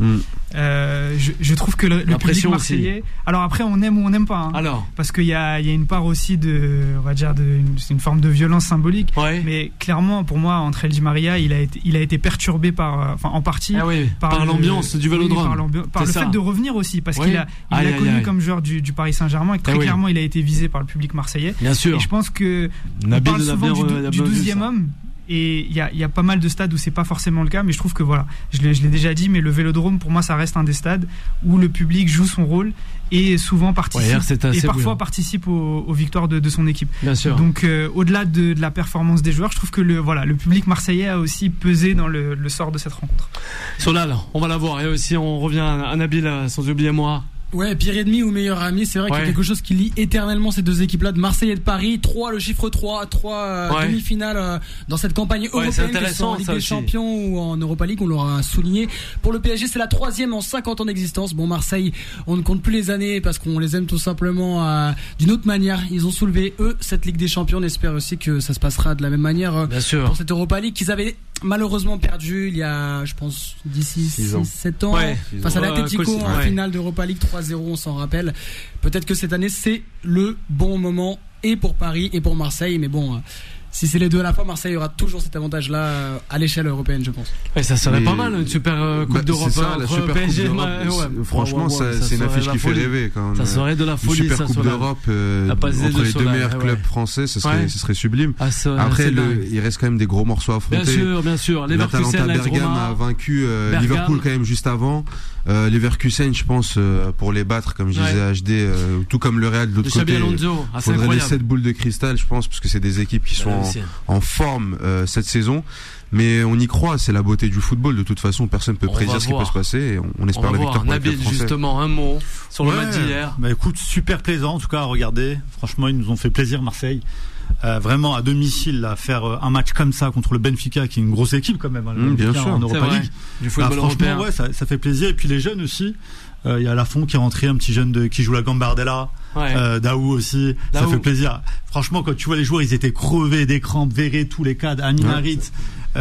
je trouve que le public marseillais. Aussi. Alors après, on aime ou on n'aime pas. Hein, alors, parce qu'il y a une part aussi on va dire c'est une forme de violence symbolique. Ouais. Mais clairement, pour moi, André Di Maria, il a été perturbé en partie par l'ambiance du Vélodrome, par le fait de revenir aussi, parce qu'il a connu comme joueur du Paris Saint-Germain et très clairement, il a été visé par le public marseillais. Bien sûr. Et je pense que on parle souvent du 12e homme. Et il y a pas mal de stades où c'est pas forcément le cas, mais je trouve que voilà, je l'ai déjà dit, mais le Vélodrome pour moi ça reste un des stades où le public joue son rôle et souvent participe participe aux victoires de son équipe. Bien sûr. Donc au-delà de la performance des joueurs, je trouve que le public marseillais a aussi pesé dans le sort de cette rencontre. Solal, on va la voir, et aussi on revient à Nabil, sans oublier moi. Ouais, pire ennemi ou meilleur ami, c'est vrai qu'il y a quelque chose qui lie éternellement ces deux équipes-là de Marseille et de Paris. Le chiffre 3 demi-finales dans cette campagne européenne, que ce soit en Ligue des Champions ou en Europa League, on l'aura souligné. Pour le PSG, c'est la 3e en 50 ans d'existence. Bon, Marseille, on ne compte plus les années parce qu'on les aime tout simplement d'une autre manière. Ils ont soulevé, eux, cette Ligue des Champions. On espère aussi que ça se passera de la même manière pour cette Europa League qu'ils avaient malheureusement perdu il y a, je pense, d'ici 6-7 ans face à l'Atlético en finale d'Europa League 3-0, on s'en rappelle. Peut-être que cette année c'est le bon moment, et pour Paris et pour Marseille, mais bon, si c'est les deux à la fois, Marseille aura toujours cet avantage-là à l'échelle européenne, je pense. Et ça serait pas mal, une super Coupe d'Europe entre PSG. Franchement, c'est une affiche qui fait rêver quand même. Ça serait de la folie. Une super Coupe d'Europe entre les deux meilleurs clubs français, ce serait sublime. Après, il reste quand même des gros morceaux à affronter. Bien sûr. L'Atalanta Bergame a vacu Liverpool quand même juste avant. Leverkusen, je pense, pour les battre, comme je disais, HD, tout comme le Real de l'autre côté. Il faudrait les 7 boules de cristal, je pense, parce que c'est des équipes qui sont en forme cette saison. Mais on y croit, c'est la beauté du football. De toute façon, personne ne peut prédire ce qui peut se passer, et on espère la victoire pour le club français. Justement, un mot sur le match d'hier. Bah écoute, super plaisant en tout cas à regarder. Franchement, ils nous ont fait plaisir, Marseille. Vraiment à domicile, là, faire un match comme ça contre le Benfica, qui est une grosse équipe quand même, bien sûr, en Europa League. Du football européen. Franchement, ça fait plaisir. Et puis les jeunes aussi. Il y a Lafont qui est rentré, un petit jeune qui joue la Gambardella. Daou aussi. Ça fait plaisir. Franchement, quand tu vois les joueurs, ils étaient crevés des crampes, Verré, tous les cadres, Aminarit,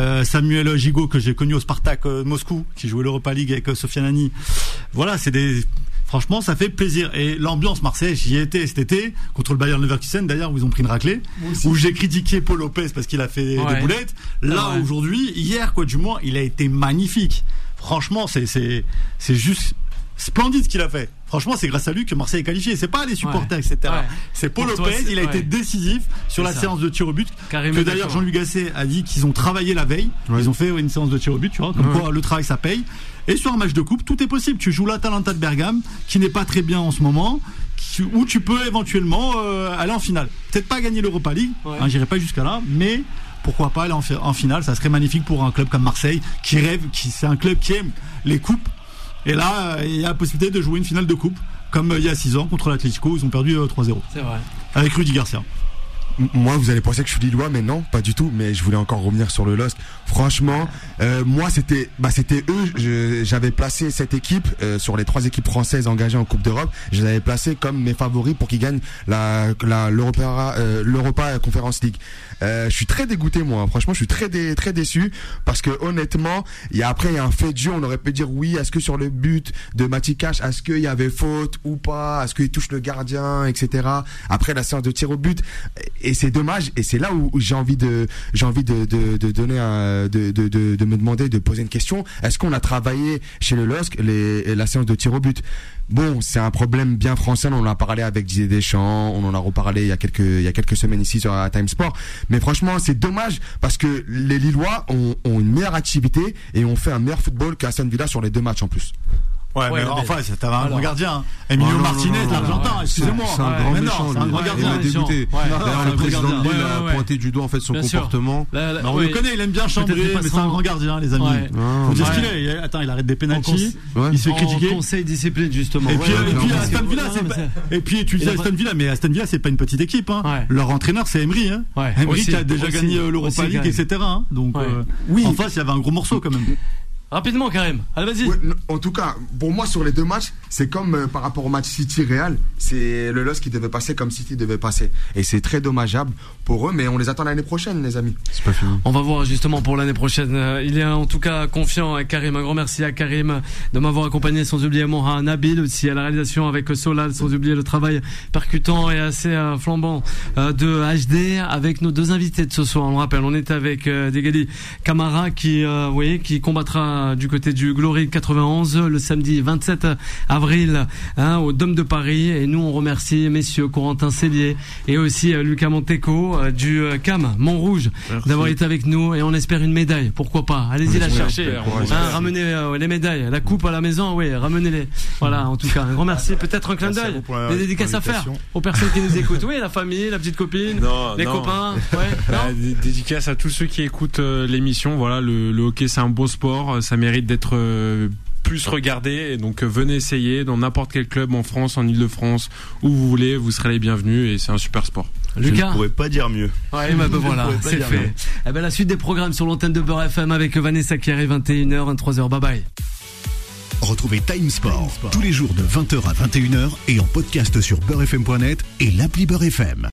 Samuel Gigot que j'ai connu au Spartak Moscou, qui jouait l'Europa League avec Sofiane Ani. Voilà, franchement, ça fait plaisir. Et l'ambiance Marseille, j'y ai été cet été contre le Bayern Leverkusen, d'ailleurs, où ils ont pris une raclée, où j'ai critiqué Paul Lopez parce qu'il a fait des boulettes. Là, aujourd'hui, hier, du moins, il a été magnifique. Franchement, c'est juste splendide ce qu'il a fait. Franchement, c'est grâce à lui que Marseille est qualifié. C'est pas les supporters, etc. C'est Paul Lopez. Il a été décisif sur la séance de tir au but. Que d'ailleurs, Jean-Louis Gasset a dit qu'ils ont travaillé la veille. Ils ont fait une séance de tir au but, tu vois. Comme quoi, le travail, ça paye. Et sur un match de coupe, tout est possible. Tu joues l'Atalanta de Bergame, qui n'est pas très bien en ce moment, où tu peux éventuellement aller en finale. Peut-être pas gagner l'Europa League. J'irai pas jusqu'à là, mais pourquoi pas aller en finale. Ça serait magnifique pour un club comme Marseille, qui rêve, c'est un club qui aime les coupes. Et là, il y a la possibilité de jouer une finale de coupe, comme il y a 6 ans contre l'Atlético, ils ont perdu 3-0. C'est vrai. Avec Rudy Garcia. Moi, vous allez penser que je suis lillois, mais non, pas du tout. Mais je voulais encore revenir sur le LOSC. Franchement, moi, c'était eux. J'avais placé cette équipe sur les 3 équipes françaises engagées en Coupe d'Europe. Je les avais placés comme mes favoris pour qu'ils gagnent l'Europa Conference League. Je suis très dégoûté, moi. Franchement, je suis très déçu parce que honnêtement, il y a un fait de jeu. On aurait pu dire oui. Est-ce que sur le but de Mathieu Cash, est-ce qu'il y avait faute ou pas? Est-ce qu'il touche le gardien, etc. Après la séance de tir au but. Et c'est dommage, et c'est là où j'ai envie de donner de me demander, de poser une question. Est-ce qu'on a travaillé chez le LOSC la séance de tir au but? Bon, c'est un problème bien français. On en a parlé avec Didier Deschamps, on en a reparlé il y a quelques semaines ici sur la Time Sport. Mais franchement, c'est dommage parce que les Lillois ont une meilleure activité et ont fait un meilleur football qu'Aston Villa sur les 2 matchs en plus. Mais enfin, t'avais un grand gardien. Emilio Martinez, l'Argentin, excusez-moi. C'est un grand méchant. C'est un grand gardien. Il m'a dégoûté. D'ailleurs, le président de Lille a pointé du doigt en fait son comportement. On le connaît, il aime bien chambrer, mais c'est un grand gardien, les amis. Faut dire ce qu'il est. Attends, il arrête des pénaltys. Il se fait critiquer. Conseil discipline, justement. Et puis Aston Villa, et puis tu disais Aston Villa, mais Aston Villa, c'est pas une petite équipe. Leur entraîneur, c'est Emery. Emery qui a déjà gagné l'Europa League, etc. Donc, en face, il y avait un gros morceau quand même. Rapidement, Karim. Allez, vas-y. Ouais, en tout cas, pour moi, sur les 2 matchs, c'est comme par rapport au match City-Real. C'est le LOSC qui devait passer comme City devait passer. Et c'est très dommageable pour eux, mais on les attend l'année prochaine, les amis. C'est pas fini. On va voir justement pour l'année prochaine. Il est en tout cas confiant, Karim. Un grand merci à Karim de m'avoir accompagné, sans oublier Moha Nabil aussi à la réalisation avec Solal, sans oublier le travail percutant et assez flambant de HD avec nos 2 invités de ce soir. On le rappelle, on est avec Degali Camara qui combattra du côté du Glory 91 le samedi 27 avril au Dôme de Paris. Et nous on remercie messieurs Corentin Cellier et aussi Lucas Monteco du CAM Montrouge d'avoir été avec nous, et on espère une médaille, pourquoi pas. Allez-y la chercher, ramenez les médailles, la coupe à la maison, ramenez-les. Voilà, en tout cas un grand merci. Peut-être un clin d'œil, des dédicaces à faire aux personnes qui nous écoutent. La famille, la petite copine, les copains. Dédicace à tous ceux qui écoutent l'émission. Voilà, le hockey c'est un beau sport, ça mérite d'être plus regardé, et donc venez essayer dans n'importe quel club en France, en Ile-de-France, où vous voulez, vous serez les bienvenus, et c'est un super sport. Lucas, je ne pourrais pas dire mieux. Voilà, c'est fait. La suite des programmes sur l'antenne de Beurre FM avec Vanessa Kieré, 21h, 23h. Bye bye. Retrouvez Time Sport tous les jours de 20h à 21h et en podcast sur beurrefm.net et l'appli Beurre FM.